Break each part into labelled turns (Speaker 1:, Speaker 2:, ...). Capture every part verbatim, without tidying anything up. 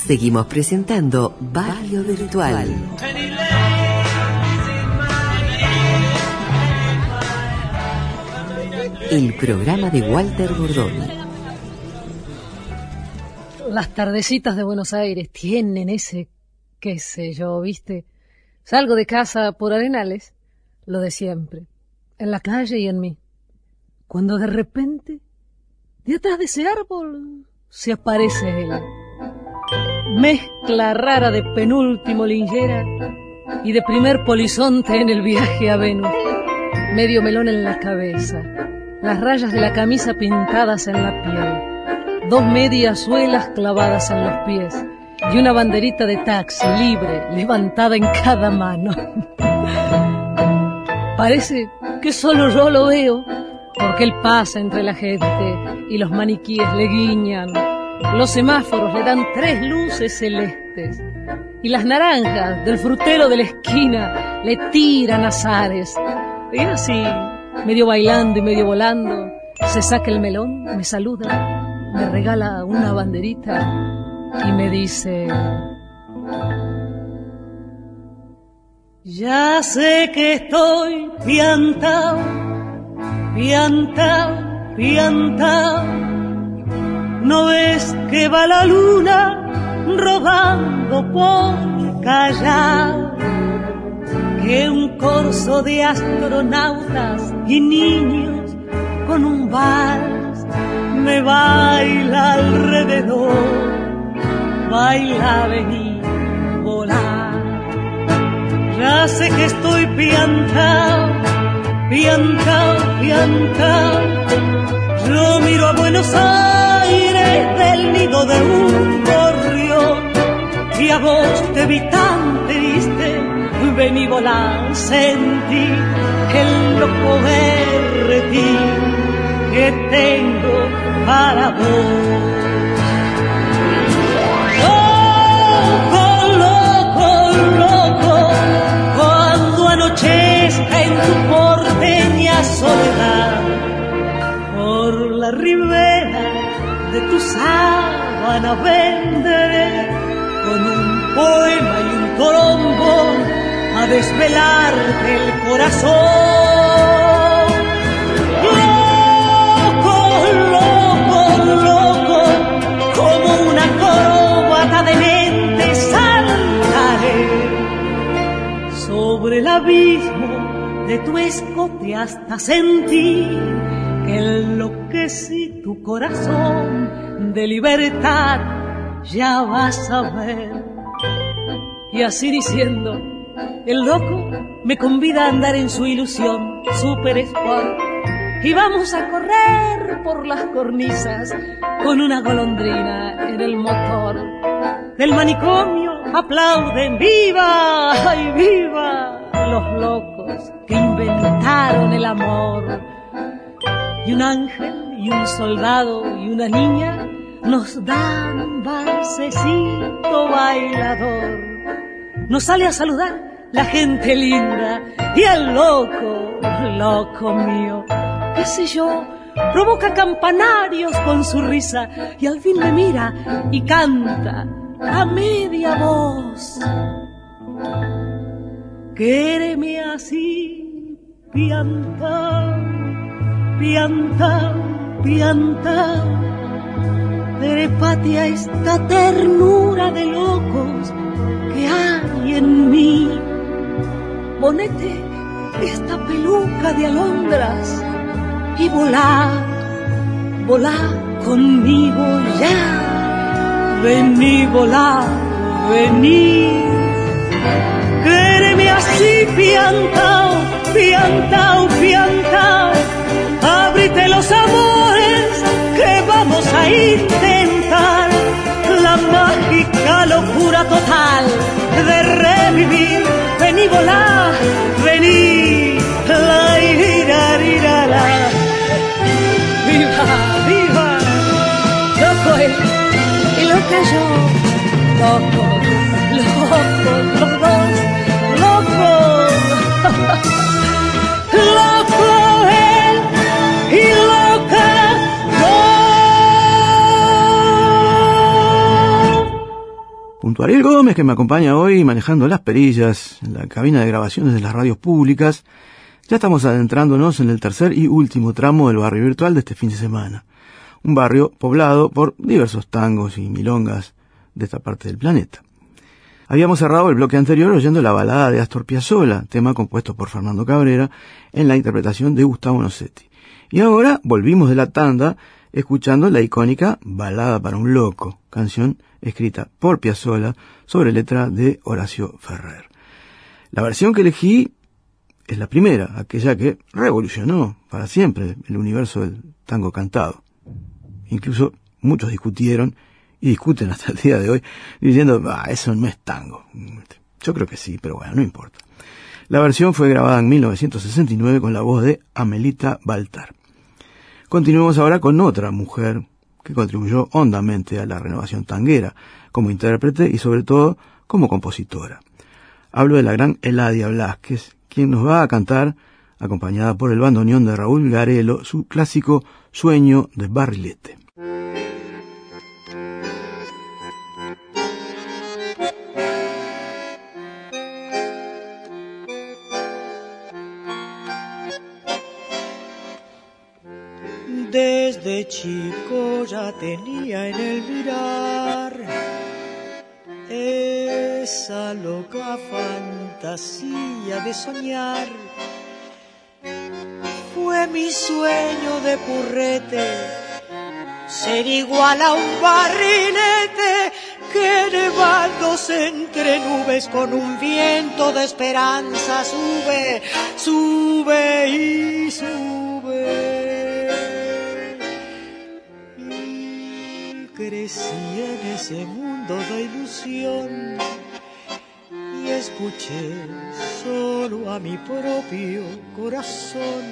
Speaker 1: Seguimos presentando Barrio Virtual. El programa de Walter Bordoni.
Speaker 2: Las tardecitas de Buenos Aires tienen ese, qué sé yo, ¿viste? Salgo de casa por Arenales, lo de siempre, en la calle y en mí. Cuando de repente, de atrás de ese árbol, se aparece él. Mezcla rara de penúltimo lingera y de primer polizonte en el viaje a Venus. Medio melón en la cabeza, las rayas de la camisa pintadas en la piel, dos medias suelas clavadas en los pies y una banderita de taxi libre levantada en cada mano. Parece que solo yo lo veo, porque él pasa entre la gente y los maniquíes le guiñan. Los semáforos le dan tres luces celestes y las naranjas del frutero de la esquina le tiran azares. Y así, medio bailando y medio volando, se saca el melón, me saluda, me regala una banderita y me dice: ya sé que estoy piantao, piantao, piantao. ¿No ves que va la luna rodando por Callao? Que un corso de astronautas y niños con un vals me baila alrededor. Baila, vení, volar. Ya sé que estoy piantao, piantao, piantao. Yo miro a Buenos Aires del nido de un gorrión y a vos te vi tan triste. Vení, volar, sentí el loco berretín que tengo para vos. Loco, loco, loco, cuando anochezca en tu porteña soledad, por la ribera de tu sábana vendré con un poema y un trombón a desvelarte el corazón. Loco, loco, loco, como una acróbata de mente saltaré sobre el abismo de tu escote hasta sentir que enloquecí tu corazón de libertad, ya vas a ver. Y así diciendo, el loco me convida a andar en su ilusión super sport y vamos a correr por las cornisas con una golondrina en el motor. Del manicomio aplauden, ¡viva! ¡Ay, viva! Los locos que inventaron el amor. Y un ángel y un soldado y una niña nos dan un valsecito bailador. Nos sale a saludar la gente linda y el loco, loco mío, qué sé yo, provoca campanarios con su risa y al fin me mira y canta a media voz. Quéreme así, piantao, piantao, piantao, trépate a esta ternura de locos que hay en mí. Ponete esta peluca de alondras y volá, volá conmigo ya. Vení, volá, vení. Quéreme así, piantao, piantao, piantao. Ábrite los amores que vamos a intentar. La mágica locura total de revivir. Vení, volá, vení, la ira, ira, la. Viva, viva, loco él y loca yo, loco, loco, los dos, loco, loco él y loca yo.
Speaker 3: Junto a Ariel Gómez, que me acompaña hoy manejando las perillas en la cabina de grabaciones de las radios públicas, ya estamos adentrándonos en el tercer y último tramo del barrio virtual de este fin de semana. Un barrio poblado por diversos tangos y milongas de esta parte del planeta. Habíamos cerrado el bloque anterior oyendo la balada de Astor Piazzolla, tema compuesto por Fernando Cabrera, en la interpretación de Gustavo Nocetti. Y ahora volvimos de la tanda escuchando la icónica Balada para un Loco, canción escrita por Piazzolla sobre letra de Horacio Ferrer. La versión que elegí es la primera, aquella que revolucionó para siempre el universo del tango cantado. Incluso muchos discutieron y discuten hasta el día de hoy diciendo, ah, eso no es tango. Yo creo que sí, pero bueno, no importa. La versión fue grabada en mil novecientos sesenta y nueve con la voz de Amelita Baltar. Continuemos ahora con otra mujer que contribuyó hondamente a la renovación tanguera, como intérprete y sobre todo como compositora. Hablo de la gran Eladia Blasquez, quien nos va a cantar, acompañada por el bandoneón de Raúl Garelo, su clásico Sueño de Barrilete.
Speaker 4: Desde chico ya tenía en el mirar esa loca fantasía de soñar. Fue mi sueño de purrete ser igual a un barrilete que elevándose entre nubes con un viento de esperanza sube, sube y sube. Crecí en ese mundo de ilusión y escuché solo a mi propio corazón.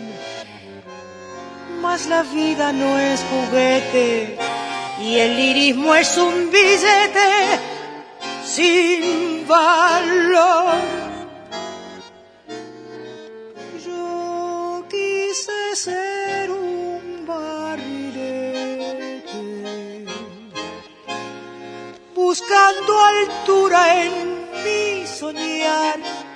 Speaker 4: Mas la vida no es juguete y el lirismo es un billete sin valor. Yo quise ser un barrilete buscando altura en mi soñar,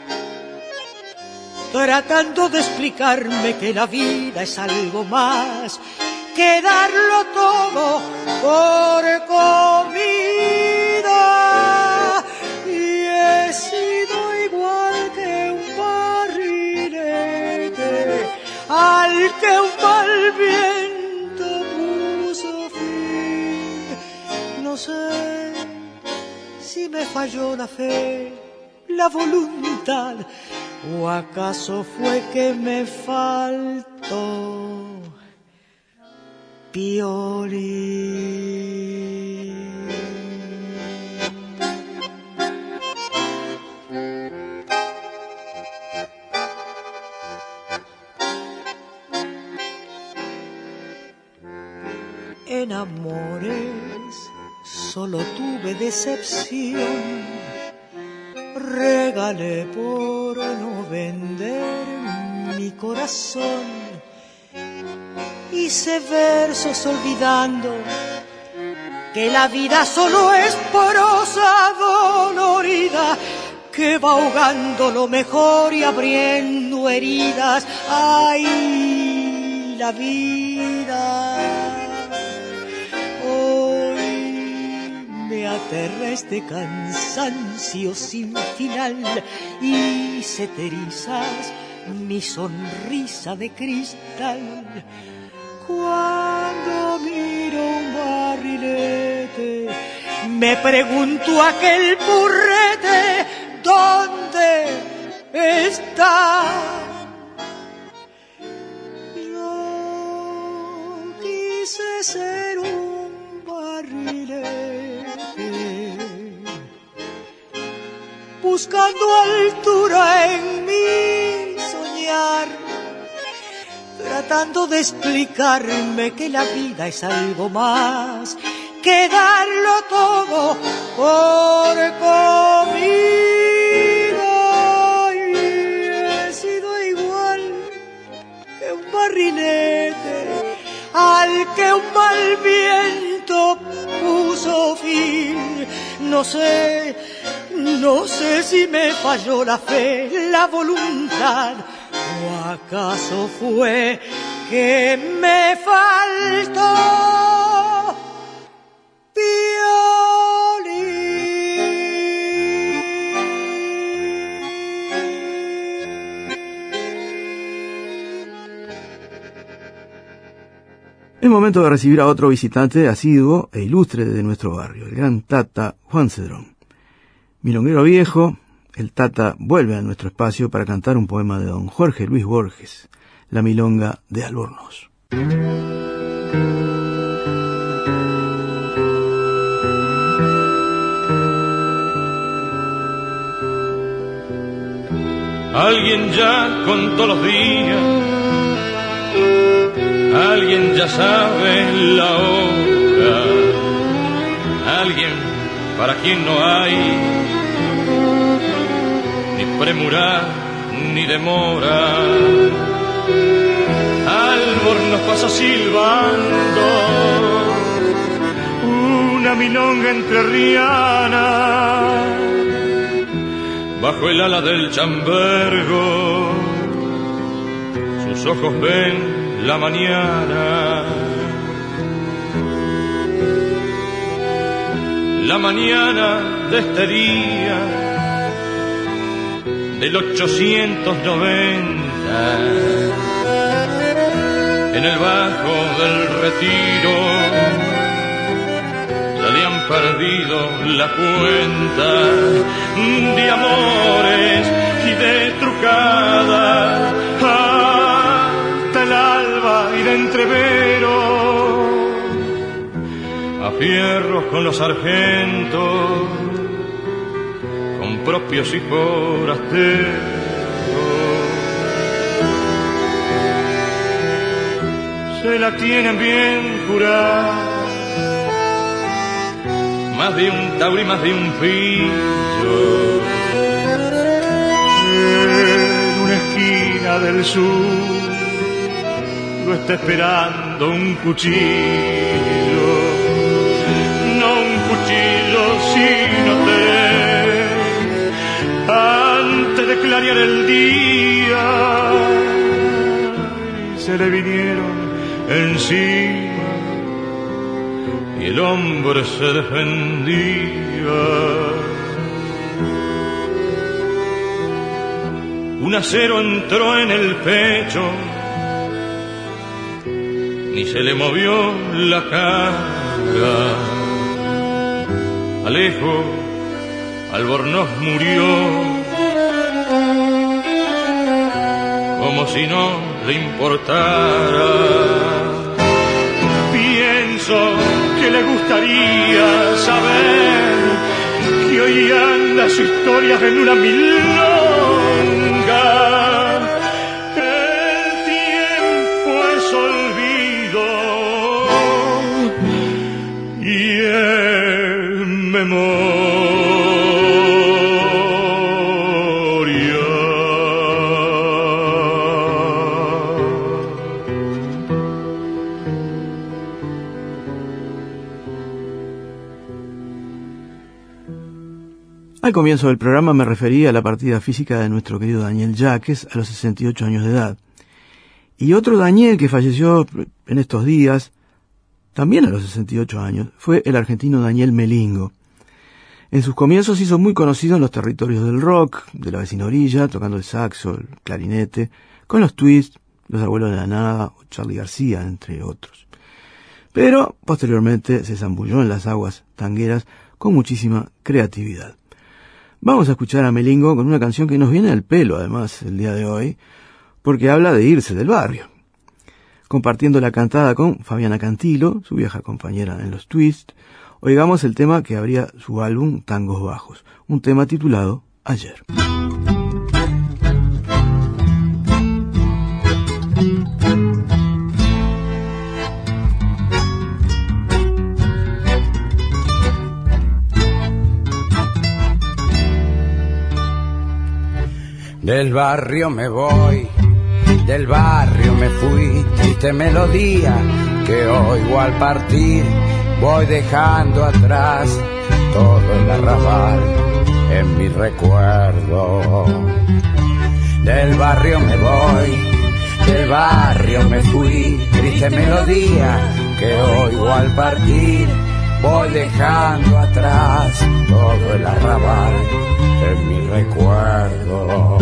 Speaker 4: tratando de explicarme que la vida es algo más que darlo todo por comida. Y he sido igual que un barrilete al que un mal viento puso fin. No sé si me falló la fe, la voluntad, o acaso fue que me faltó Piolín. En amores solo tuve decepción, regalé por no vender mi corazón, hice versos olvidando que la vida solo es prosa dolorida que va ahogando lo mejor y abriendo heridas. ¡Ay, la vida! Me aterra este cansancio sin final y se te erizas mi sonrisa de cristal. Cuando miro un barrilete me pregunto aquel purrete ¿dónde está? Yo quise ser un barrilete buscando altura en mi soñar, tratando de explicarme que la vida es algo más que darlo todo por comida. Y he sido igual que un barrilete al que un mal viento puso fin. no sé, no sé si me falló la fe, la voluntad, o acaso fue que me faltó violín.
Speaker 3: Es momento de recibir a otro visitante asiduo e ilustre de nuestro barrio, el gran Tata Juan Cedrón. Milonguero viejo, el Tata vuelve a nuestro espacio para cantar un poema de don Jorge Luis Borges, La Milonga de Albornoz.
Speaker 5: Alguien ya contó los días, alguien ya sabe la hora, alguien para quien no hay ni premura ni demora. Albornoz pasa silbando una milonga entrerriana bajo el ala del chambergo. Sus ojos ven la mañana, la mañana de este día del ochocientos noventa, en el bajo del Retiro ya le han perdido la cuenta de amores y de trucadas hasta el alba y de entrevero, a fierros con los sargentos, con propios y forasteros. Se la tienen bien jurada, más de un tauri, más de un pillo, en una esquina del sur lo está esperando un cuchillo, no un cuchillo sino tres, antes de clarear el día, y se le vinieron encima y el hombre se defendía. Un acero entró en el pecho, ni se le movió la cara. Alejo, Albornoz murió como si no le importara. Pienso que le gustaría saber que hoy anda su historia en una milonga. El tiempo es olvido y es memoria.
Speaker 3: Al comienzo del programa me refería a la partida física de nuestro querido Daniel Yaques a los sesenta y ocho años de edad. Y otro Daniel que falleció en estos días, también a los sesenta y ocho años, fue el argentino Daniel Melingo. En sus comienzos hizo muy conocido en los territorios del rock, de la vecina orilla, tocando el saxo, el clarinete, con los Twists, los Abuelos de la Nada o Charly García, entre otros. Pero posteriormente se zambulló en las aguas tangueras con muchísima creatividad. Vamos a escuchar a Melingo con una canción que nos viene al pelo, además, el día de hoy, porque habla de irse del barrio. Compartiendo la cantada con Fabiana Cantilo, su vieja compañera en los Twists, oigamos el tema que abría su álbum Tangos Bajos, un tema titulado Ayer.
Speaker 6: Del barrio me voy, del barrio me fui, triste melodía que oigo al partir, voy dejando atrás todo el arrabal en mi recuerdo. Del barrio me voy, del barrio me fui, triste melodía que oigo al partir. Voy dejando atrás todo el arrabal en mi recuerdo.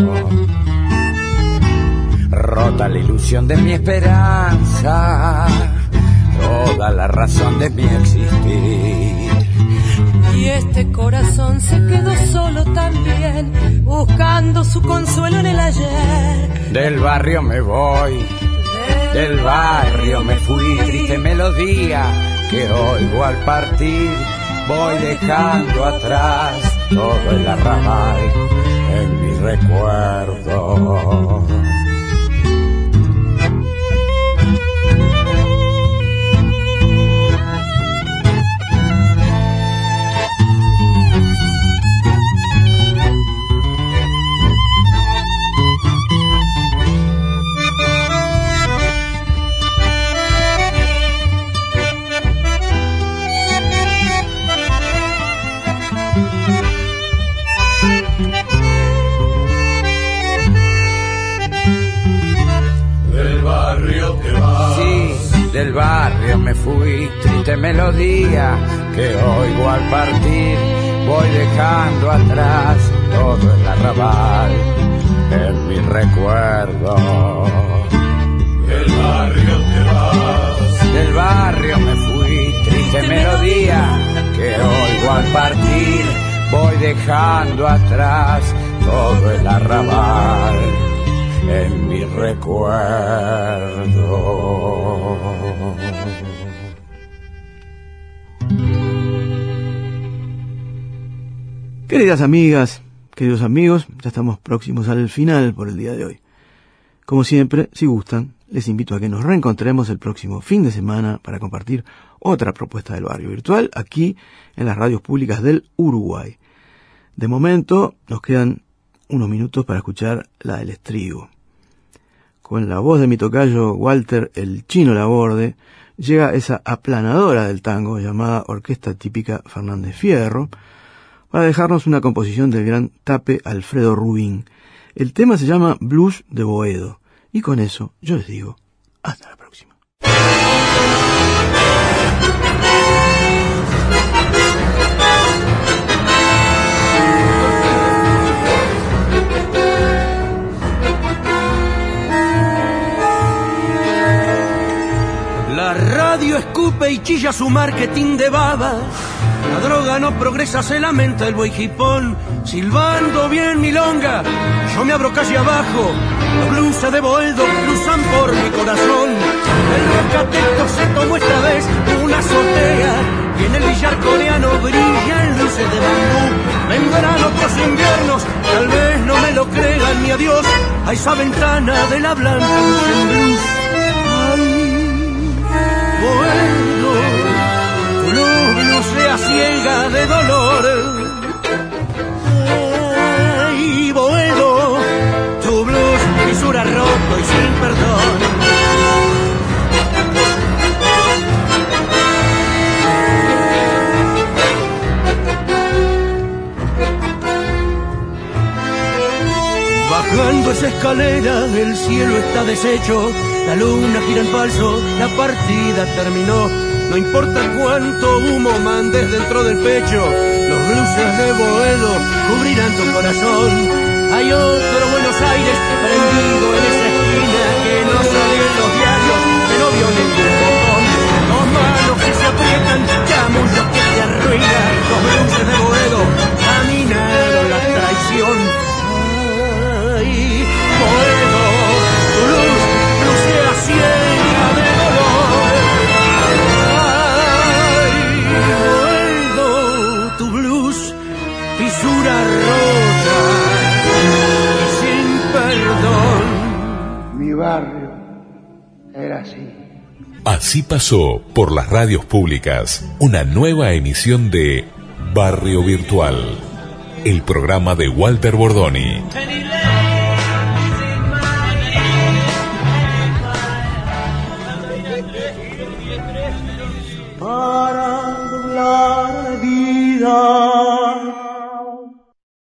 Speaker 6: Rota la ilusión de mi esperanza, toda la razón de mi existir.
Speaker 7: Y este corazón se quedó solo también, buscando su consuelo en el ayer.
Speaker 6: Del barrio me voy, del barrio me fui, triste melodía que oigo al partir. Voy dejando atrás todo el arrabal en mi recuerdo. Del barrio me fui, triste melodía que oigo al partir. Voy dejando atrás todo el arrabal en mi recuerdo. Del barrio te vas, del barrio me fui, triste melodía que oigo al partir. Voy dejando atrás todo el arrabal en mi recuerdo.
Speaker 3: Queridas amigas, queridos amigos, ya estamos próximos al final por el día de hoy. Como siempre, si gustan, les invito a que nos reencontremos el próximo fin de semana para compartir otra propuesta del barrio virtual aquí en las radios públicas del Uruguay. De momento, nos quedan unos minutos para escuchar la del estribo. Con la voz de mi tocayo Walter el Chino Laborde, llega esa aplanadora del tango llamada Orquesta Típica Fernández Fierro, para dejarnos una composición del gran Tape Alfredo Rubín. El tema se llama Blues de Boedo, y con eso yo les digo, hasta la próxima.
Speaker 8: La radio escupe y chilla su marketing de baba. La droga no progresa, se lamenta el buey jipón. Silbando bien milonga, yo me abro calle abajo. Los blues de Boedo cruzan por mi corazón. El rocateco se tomó esta vez una azotea, y en el billar coreano brillan luces de bambú. Vendrán otros inviernos, tal vez no me lo crean ni a Dios, a esa ventana de la blanca luz en blues. Boedo, tu luz blusea ciega de dolor. Ay, Boedo, tu blues fisura roto y sin perdón. Bajando esa escalera, el cielo está deshecho, la luna gira en falso, la partida terminó. No importa cuánto humo mandes dentro del pecho, los blues de Boedo cubrirán tu corazón. Hay otro Buenos Aires prendido en esa esquina que no sale en los diarios, que no vio ningún botón. Dos manos que se aprietan, chamullos que te arruinan. Los blues de Boedo caminaron la traición. Ay, Boedo, tu luz lucea ciega de dolor. Ay, Boedo, tu blues fisura rota y sin perdón.
Speaker 9: Mi barrio era así.
Speaker 10: Así pasó por las radios públicas una nueva emisión de Barrio Virtual, el programa de Walter Bordoni.
Speaker 4: Para doblar la vida
Speaker 2: felicidad.